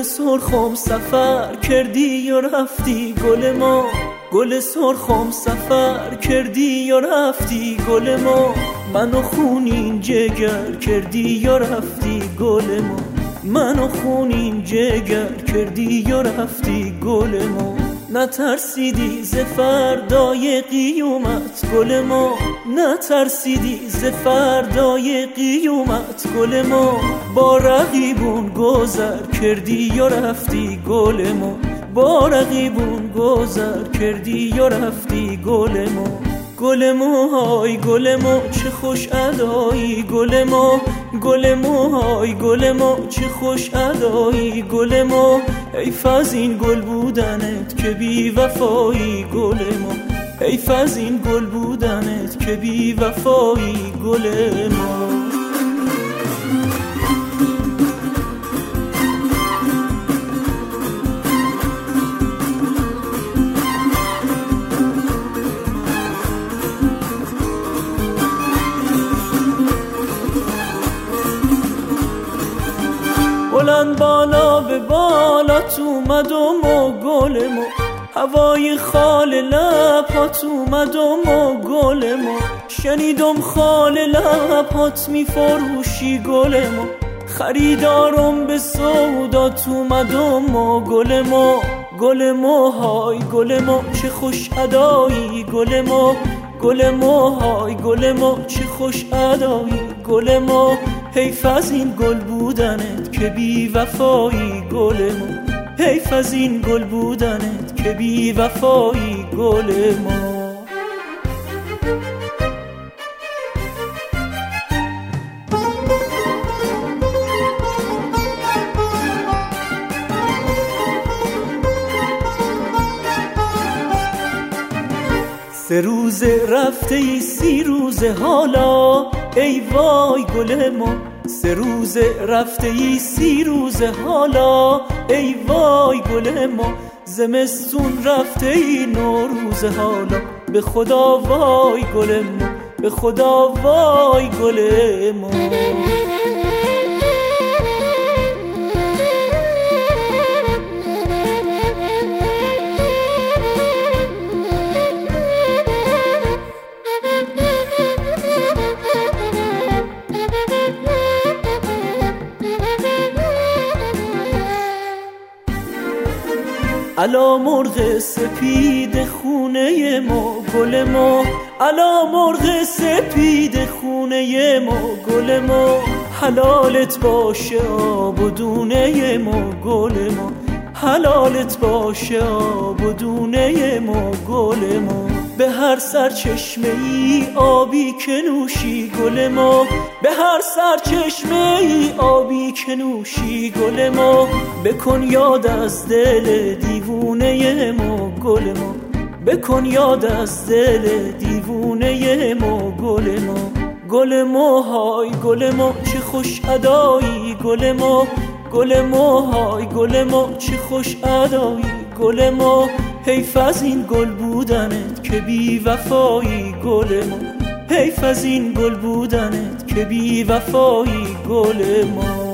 سرخم سفر کردی و رفتی گل ما، گل سرخم سفر کردی یا رفتی گل ما، منو خونین جگر کردی یا رفتی گل ما، منو خونین جگر کردی یا رفتی گل ما. نترسیدی ز فردای قیامت گل ما، نترسیدی ز فردای قیامت گل ما، با رقیبون گذر کردی یا رفتی گل ما، با رقیبون گذر کردی یا رفتی گل ما. گل موهای گل ما چه خوش ادایی گل ما، گل موهای گل ما چه خوش ادایی گل ما، حیف از این گل بودنت که بی وفایی گل ما، حیف از این گل بودنت که بی وفایی گل ما. بلند بالا به بالات اومدم و گل ما، هوای خال لبات اومدم و گل ما، شنیدم خال لبات میفروشی گل ما، خریدارم به سودات اومدم و گل ما، گل موهای گل ما چه خوش ادایی گل ما، گل موهای گل ما چه خوش ادایی گل ما، حیف از این گل بودنت که بی وفایی گل ما، حیف از این گل بودنت که بی وفایی گل ما. سه روز رفته ای 30 روز حالا ای وای گل ما، سه روز رفته ای 30 روز حالا ای وای گل ما، زمستون رفته ای 9 روز حالا به خدا وای گل ما، به خدا وای گل ما. الا مرغ سپید خونه ما گل ما، الا مرغ سپید خونه ما گل ما، حلالت باشه آب و دونه ما گل ما، حلالت باشه آب و دونه ما گل ما. به هر سرچشمه ای آبی که نوشی گل ما، به هر سرچشمه ای آبی که نوشی گل ما، بکن یاد از دل دیوونه ما گل ما، بکن یاد از دل دیوونه ما گل ما. گل موهای گل ما چه خوش ادایی گل ما، گل موهای گل ما چه خوش ادایی گل ما، حیف از این گل بودنت که بی وفایی گل ما، حیف از این گل بودنت که بی وفایی گل ما.